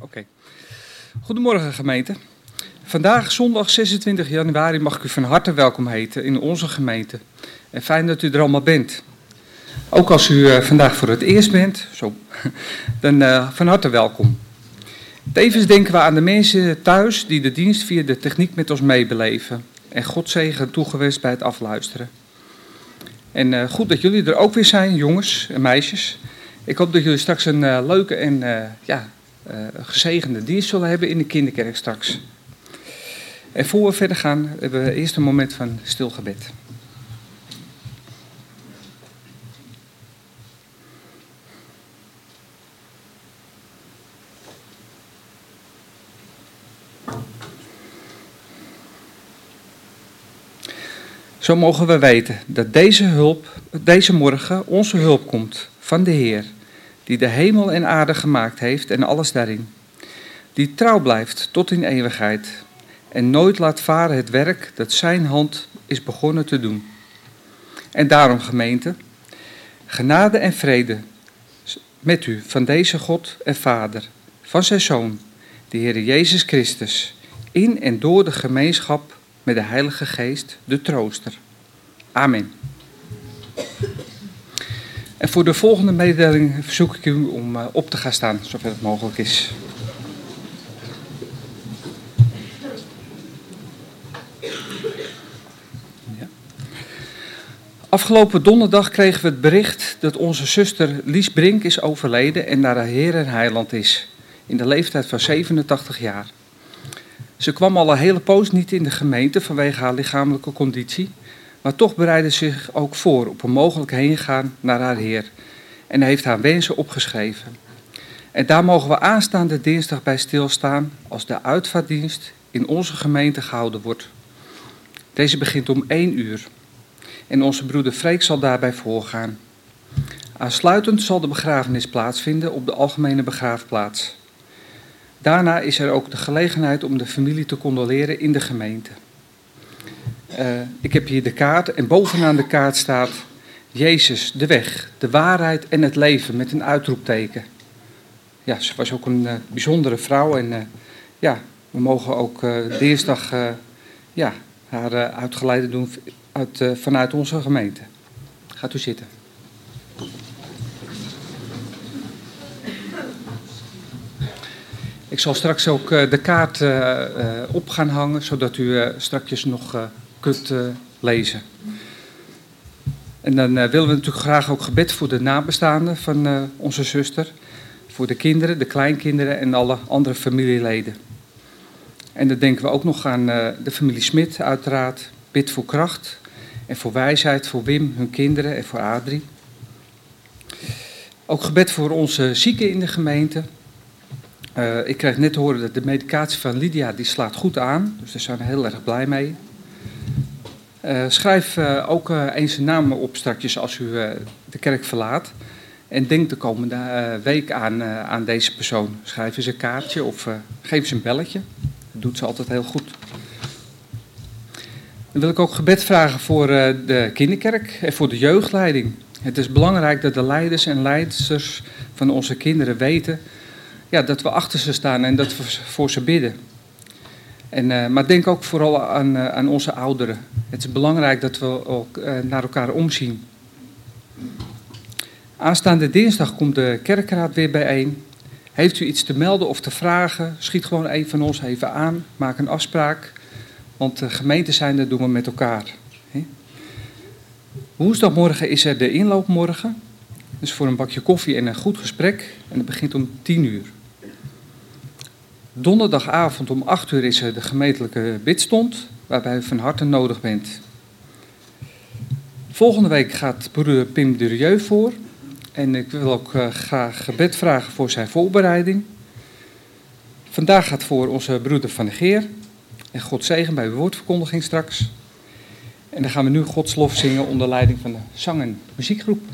Oké. Goedemorgen gemeente. Vandaag, zondag 26 januari, mag ik u van harte welkom heten in onze gemeente. En fijn dat u er allemaal bent. Ook als u vandaag voor het eerst bent, dan van harte welkom. Tevens denken we aan de mensen thuis die de dienst via de techniek met ons meebeleven. En God zegen toegewenst bij het afluisteren. En goed dat jullie er ook weer zijn, jongens en meisjes. Ik hoop dat jullie straks een leuke en gezegende dienst zullen hebben in de kinderkerk straks. En voor we verder gaan, hebben we eerst een moment van stil gebed. Zo mogen we weten dat deze morgen onze hulp komt van de Heer, die de hemel en aarde gemaakt heeft en alles daarin. Die trouw blijft tot in eeuwigheid en nooit laat varen het werk dat zijn hand is begonnen te doen. En daarom, gemeente, genade en vrede met u van deze God en Vader, van zijn Zoon, de Heer Jezus Christus, in en door de gemeenschap met de Heilige Geest, de Trooster. Amen. En voor de volgende mededeling verzoek ik u om op te gaan staan, zover het mogelijk is. Ja. Afgelopen donderdag kregen we het bericht dat onze zuster Lies Brink is overleden en naar de Heer en Heiland is, in de leeftijd van 87 jaar. Ze kwam al een hele poos niet in de gemeente vanwege haar lichamelijke conditie, maar toch bereidde ze zich ook voor op een mogelijk heengaan naar haar Heer en heeft haar wensen opgeschreven. En daar mogen we aanstaande dinsdag bij stilstaan als de uitvaartdienst in onze gemeente gehouden wordt. Deze begint om 1 uur en onze broeder Freek zal daarbij voorgaan. Aansluitend zal de begrafenis plaatsvinden op de algemene begraafplaats. Daarna is er ook de gelegenheid om de familie te condoleren in de gemeente. Ik heb hier de kaart en bovenaan de kaart staat Jezus, de weg, de waarheid en het leven met een uitroepteken. Ja, ze was ook een bijzondere vrouw en we mogen ook dinsdag haar uitgeleide doen vanuit onze gemeente. Gaat u zitten. Ik zal straks ook de kaart op gaan hangen, zodat u straks nog kunt lezen. En dan willen we natuurlijk graag ook gebed voor de nabestaanden van onze zuster. Voor de kinderen, de kleinkinderen en alle andere familieleden. En dan denken we ook nog aan de familie Smit uiteraard. Bid voor kracht en voor wijsheid voor Wim, hun kinderen en voor Adrie. Ook gebed voor onze zieken in de gemeente. Ik kreeg net te horen dat de medicatie van Lydia die slaat goed aan. Dus daar zijn we heel erg blij mee. Schrijf ook eens een naam op straks als u de kerk verlaat. En denk de komende week aan deze persoon. Schrijf eens een kaartje of geef eens een belletje. Dat doet ze altijd heel goed. Dan wil ik ook gebed vragen voor de kinderkerk en voor de jeugdleiding. Het is belangrijk dat de leiders en leidsters van onze kinderen weten dat we achter ze staan en dat we voor ze bidden. Maar denk ook vooral aan onze ouderen. Het is belangrijk dat we ook naar elkaar omzien. Aanstaande dinsdag komt de kerkraad weer bijeen. Heeft u iets te melden of te vragen, schiet gewoon een van ons even aan. Maak een afspraak, want gemeente zijn, dat doen we met elkaar. Woensdagmorgen is er de inloopmorgen. Dus voor een bakje koffie en een goed gesprek. En dat begint om 10 uur. Donderdagavond om 8 uur is er de gemeentelijke bidstond, waarbij u van harte nodig bent. Volgende week gaat broeder Pim Durieux voor. En ik wil ook graag gebed vragen voor zijn voorbereiding. Vandaag gaat voor onze broeder Van der Geer. En God zegen bij uw woordverkondiging straks. En dan gaan we nu Gods lof zingen onder leiding van de zang- en muziekgroep.